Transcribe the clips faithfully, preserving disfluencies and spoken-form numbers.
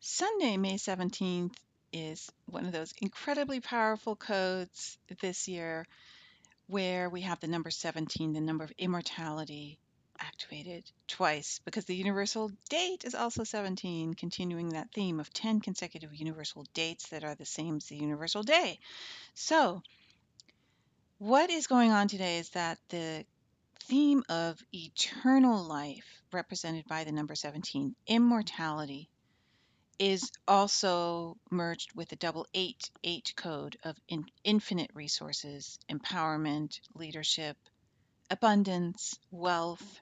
Sunday, May seventeenth, is one of those incredibly powerful codes this year where we have the number seventeen, the number of immortality, activated twice because the universal date is also seventeen, continuing that theme of ten consecutive universal dates that are the same as the universal day. So, what is going on today is that the theme of eternal life, represented by the number seventeen, immortality, is also merged with the double eight eight code of in, infinite resources, empowerment, leadership, abundance, wealth,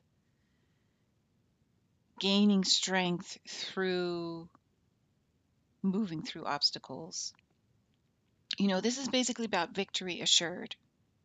gaining strength through moving through obstacles. You know, this is basically about victory assured.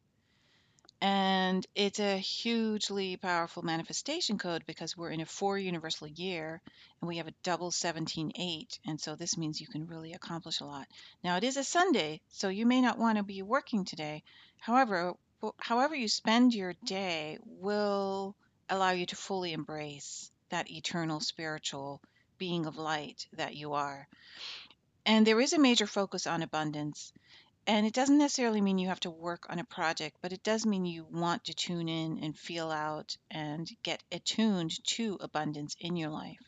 And it's a hugely powerful manifestation code because we're in a four universal year and we have a double seventeen eight. And so this means you can really accomplish a lot. Now, it is a Sunday, so you may not want to be working today. However, wh- however you spend your day will allow you to fully embrace that eternal spiritual being of light that you are. And there is a major focus on abundance. And it doesn't necessarily mean you have to work on a project, but it does mean you want to tune in and feel out and get attuned to abundance in your life.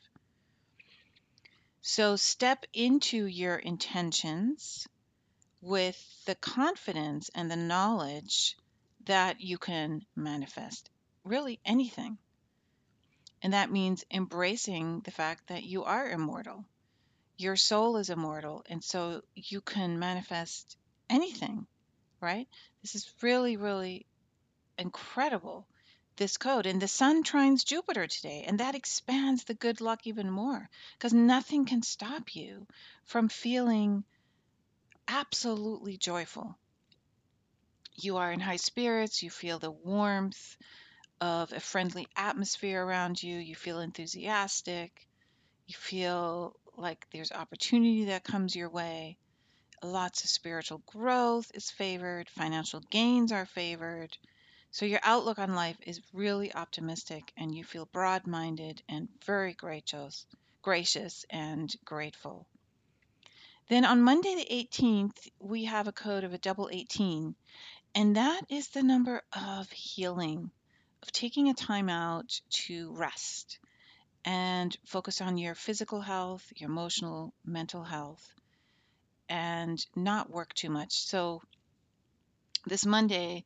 So step into your intentions with the confidence and the knowledge that you can manifest really anything. And that means embracing the fact that you are immortal. Your soul is immortal, and so you can manifest anything, right? This is really, really incredible, this code. And the sun trines Jupiter today, and that expands the good luck even more because nothing can stop you from feeling absolutely joyful. You are in high spirits, you feel the warmth of a friendly atmosphere around you, you feel enthusiastic, you feel like there's opportunity that comes your way. Lots of spiritual growth is favored, financial gains are favored. So your outlook on life is really optimistic and you feel broad-minded and very gracious, gracious and grateful. Then on Monday the eighteenth, we have a code of a double eighteen, and that is the number of healing, of taking a time out to rest and focus on your physical health, your emotional, mental health, and not work too much. So this Monday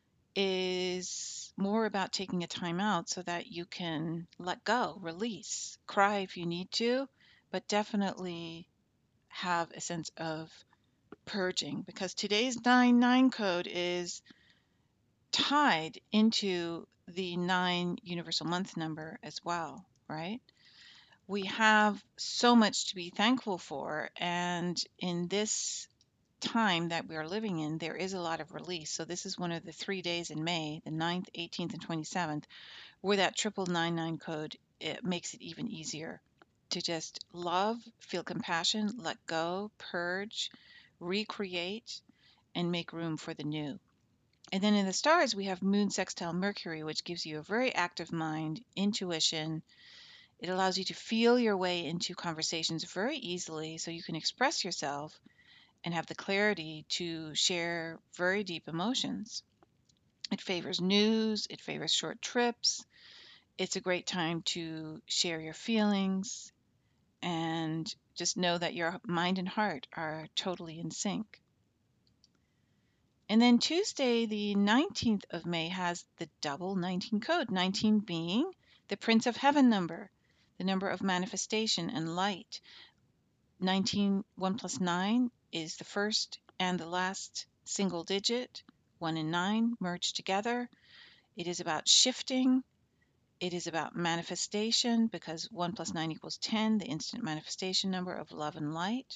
is more about taking a time out so that you can let go, release, cry if you need to, but definitely have a sense of purging because today's nine nine code is tied into the nine universal month number as well, right? We have so much to be thankful for, and in this time that we are living in, there is a lot of release. So this is one of the three days in May, the ninth, eighteenth, and twenty-seventh, where that triple nine nine code, it makes it even easier to just love, feel compassion, let go, purge, recreate, and make room for the new. And then in the stars, we have Moon sextile Mercury, which gives you a very active mind, intuition. It allows you to feel your way into conversations very easily so you can express yourself and have the clarity to share very deep emotions. It favors news, it favors short trips. It's a great time to share your feelings and just know that your mind and heart are totally in sync. And then Tuesday, the nineteenth of May, has the double nineteen code, nineteen being the Prince of Heaven number, the number of manifestation and light. nineteen, one plus nine is the first and the last single digit. one and nine merged together. It is about shifting. It is about manifestation because one plus nine equals ten, the instant manifestation number of love and light.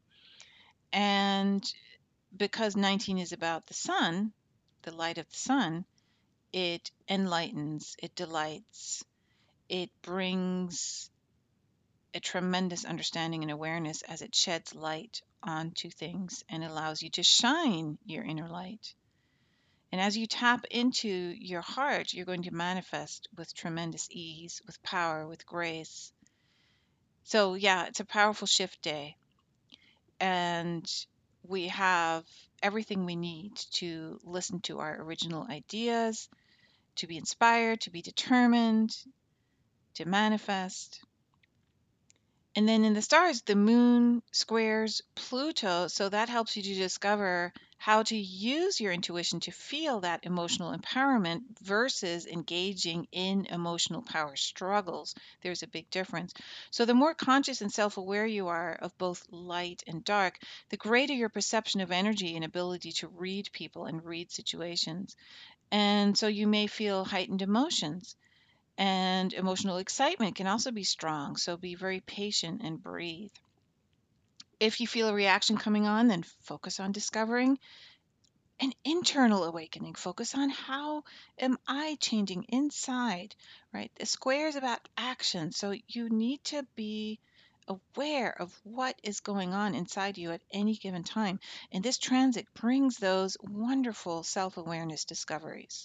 And because nineteen is about the sun, the light of the sun, it enlightens, it delights, it brings a tremendous understanding and awareness as it sheds light onto things and allows you to shine your inner light. And as you tap into your heart, you're going to manifest with tremendous ease, with power, with grace. So, yeah, it's a powerful shift day. And we have everything we need to listen to our original ideas, to be inspired, to be determined, to manifest. And then in the stars, the moon squares Pluto. So that helps you to discover how to use your intuition to feel that emotional empowerment versus engaging in emotional power struggles. There's a big difference. So the more conscious and self aware you are of both light and dark, the greater your perception of energy and ability to read people and read situations. And so you may feel heightened emotions, and emotional excitement can also be strong, so be very patient and breathe. If you feel a reaction coming on, then focus on discovering an internal awakening. Focus on how am I changing inside, right? The square is about action, so you need to be aware of what is going on inside you at any given time. And this transit brings those wonderful self awareness discoveries.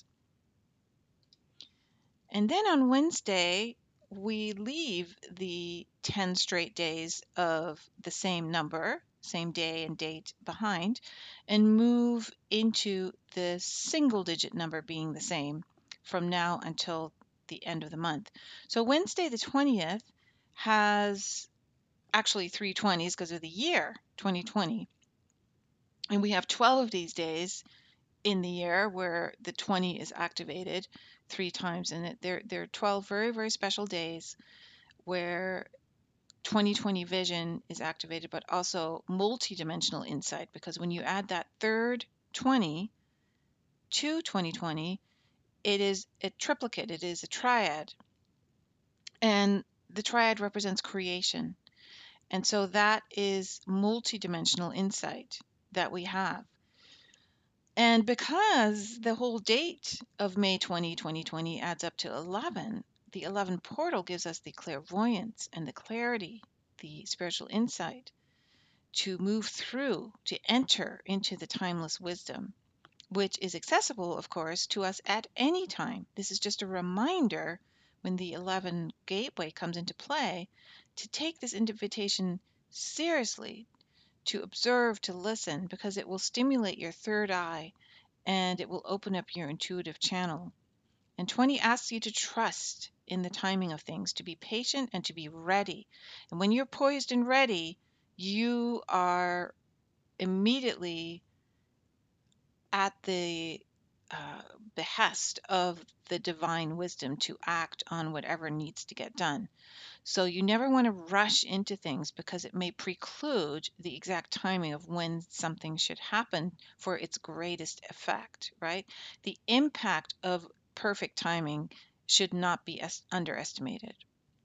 And then on Wednesday, we leave the ten straight days of the same number, same day and date behind, and move into the single digit number being the same from now until the end of the month. So Wednesday, the twentieth, has actually three twenties because of the year twenty twenty. And we have twelve of these days in the year where the twenty is activated three times, and it, there there are twelve very very special days where twenty twenty vision is activated, but also multidimensional insight, because when you add that third twenty to twenty twenty, it is a triplicate, it is a triad, and the triad represents creation. And so that is multidimensional insight that we have. And because the whole date of May twentieth, twenty twenty adds up to eleven, the eleven portal gives us the clairvoyance and the clarity, the spiritual insight to move through, to enter into the timeless wisdom, which is accessible, of course, to us at any time. This is just a reminder when the eleven gateway comes into play to take this invitation seriously, to observe, to listen, because it will stimulate your third eye and it will open up your intuitive channel. And twenty asks you to trust in the timing of things, to be patient and to be ready. And when you're poised and ready, you are immediately at the uh, behest of the divine wisdom to act on whatever needs to get done. So you never want to rush into things because it may preclude the exact timing of when something should happen for its greatest effect, right? The impact of perfect timing should not be es- underestimated.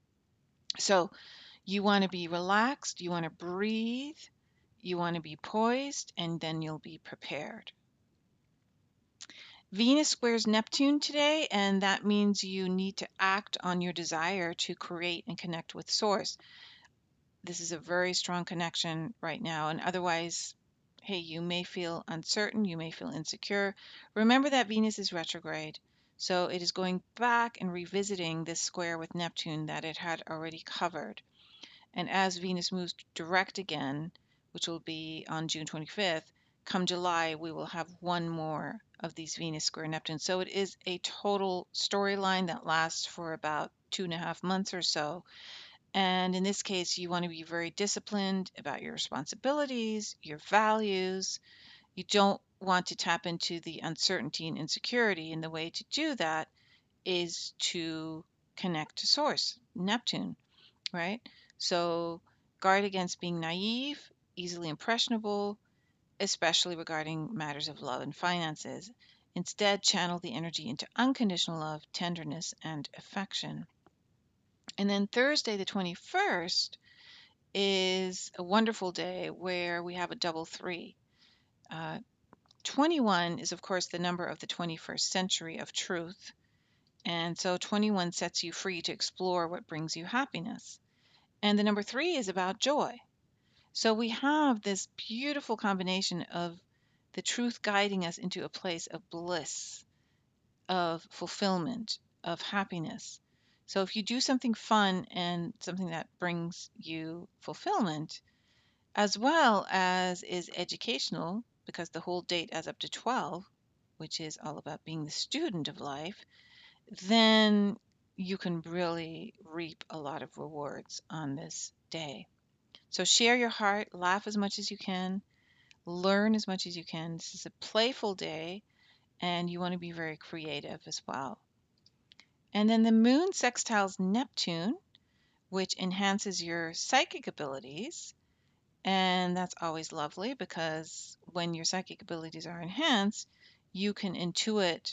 So you want to be relaxed, you want to breathe, you want to be poised, and then you'll be prepared. Venus squares Neptune today, and that means you need to act on your desire to create and connect with Source. This is a very strong connection right now. And otherwise, hey, you may feel uncertain, you may feel insecure. Remember that Venus is retrograde. So it is going back and revisiting this square with Neptune that it had already covered. And as Venus moves direct again, which will be on June twenty-fifth, come July, we will have one more of these Venus square Neptune. So it is a total storyline that lasts for about two and a half months or so. And in this case, you want to be very disciplined about your responsibilities, your values. You don't want to tap into the uncertainty and insecurity. And the way to do that is to connect to Source, Neptune, right? So guard against being naive, easily impressionable, especially regarding matters of love and finances. Instead, channel the energy into unconditional love, tenderness, and affection. And then Thursday, the twenty-first, is a wonderful day where we have a double three. Uh, twenty-one is, of course, the number of the twenty-first century of truth. And so twenty-one sets you free to explore what brings you happiness. And the number three is about joy. So we have this beautiful combination of the truth guiding us into a place of bliss, of fulfillment, of happiness. So if you do something fun and something that brings you fulfillment, as well as is educational, because the whole date adds up to twelve, which is all about being the student of life, then you can really reap a lot of rewards on this day. So share your heart, laugh as much as you can, learn as much as you can. This is a playful day, and you want to be very creative as well. And then the moon sextiles Neptune, which enhances your psychic abilities. And that's always lovely because when your psychic abilities are enhanced, you can intuit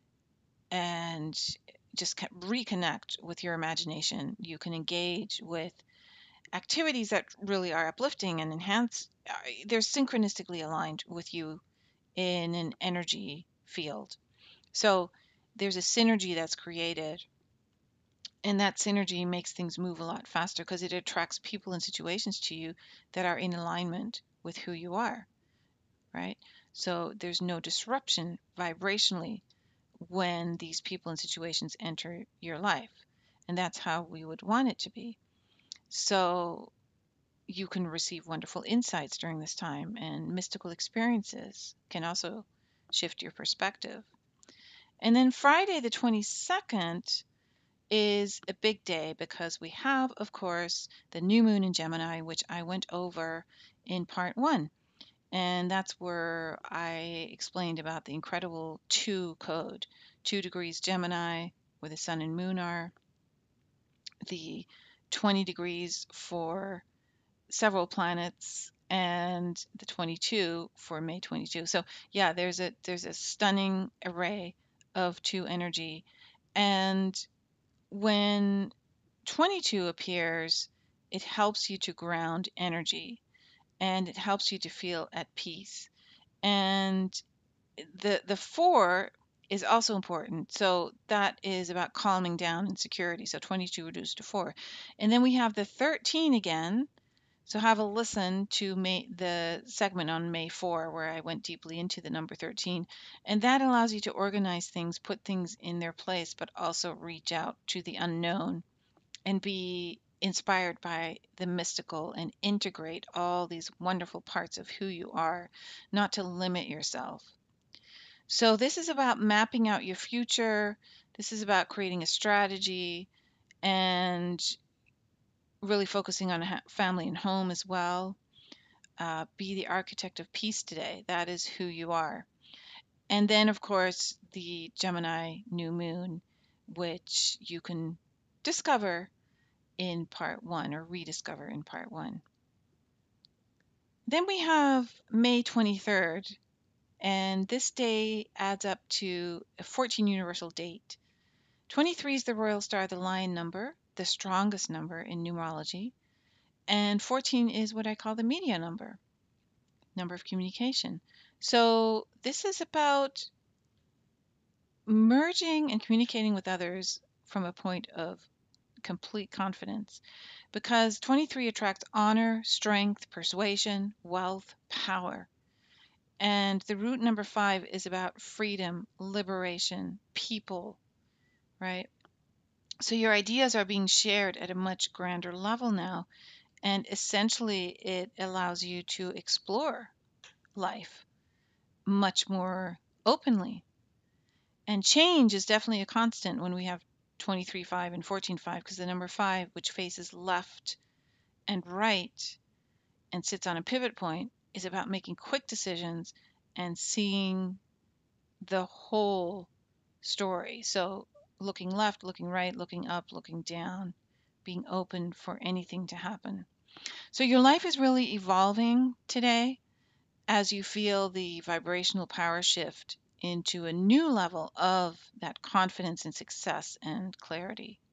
and just reconnect with your imagination. You can engage with activities that really are uplifting and enhance. uh, They're synchronistically aligned with you in an energy field. So there's a synergy that's created, and that synergy makes things move a lot faster because it attracts people and situations to you that are in alignment with who you are, right? So there's no disruption vibrationally when these people and situations enter your life. And that's how we would want it to be. So you can receive wonderful insights during this time, and mystical experiences can also shift your perspective. And then Friday, the twenty-second, is a big day because we have, of course, the new moon in Gemini, which I went over in part one. And that's where I explained about the incredible two code, two degrees Gemini, where the sun and moon are, the twenty degrees for several planets, and the twenty-two for May twenty-two. So yeah, there's a there's a stunning array of two energy. And when twenty-two appears, it helps you to ground energy, and it helps you to feel at peace. And the the four is also important. So that is about calming down and security. So twenty-two reduced to four. And then we have the thirteen again. So have a listen to May, the segment on May fourth, where I went deeply into the number thirteen. And that allows you to organize things, put things in their place, but also reach out to the unknown and be inspired by the mystical and integrate all these wonderful parts of who you are, not to limit yourself. So, this is about mapping out your future. This is about creating a strategy and really focusing on ha- family and home as well. Uh, be the architect of peace today. That is who you are. And then, of course, the Gemini new moon, which you can discover in part one or rediscover in part one. Then we have May twenty-third, and this day adds up to a fourteen universal date. twenty-three is the royal star, the lion number, the strongest number in numerology, and fourteen is what I call the media number, number of communication. So this is about merging and communicating with others from a point of complete confidence, because twenty-three attracts honor, strength, persuasion, wealth, power. And the root number five is about freedom, liberation, people, right? So your ideas are being shared at a much grander level now. And essentially, it allows you to explore life much more openly. And change is definitely a constant when we have twenty-three five and fourteen five, because the number five, which faces left and right and sits on a pivot point, is about making quick decisions and seeing the whole story. So looking left, looking right, looking up, looking down, being open for anything to happen. So your life is really evolving today as you feel the vibrational power shift into a new level of that confidence and success and clarity.